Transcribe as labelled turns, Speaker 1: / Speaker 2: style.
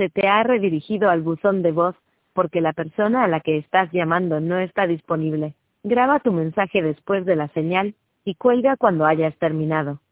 Speaker 1: Se te ha redirigido al buzón de voz, porque la persona a la que estás llamando no está disponible. Graba tu mensaje después de la señal, y cuelga cuando hayas terminado.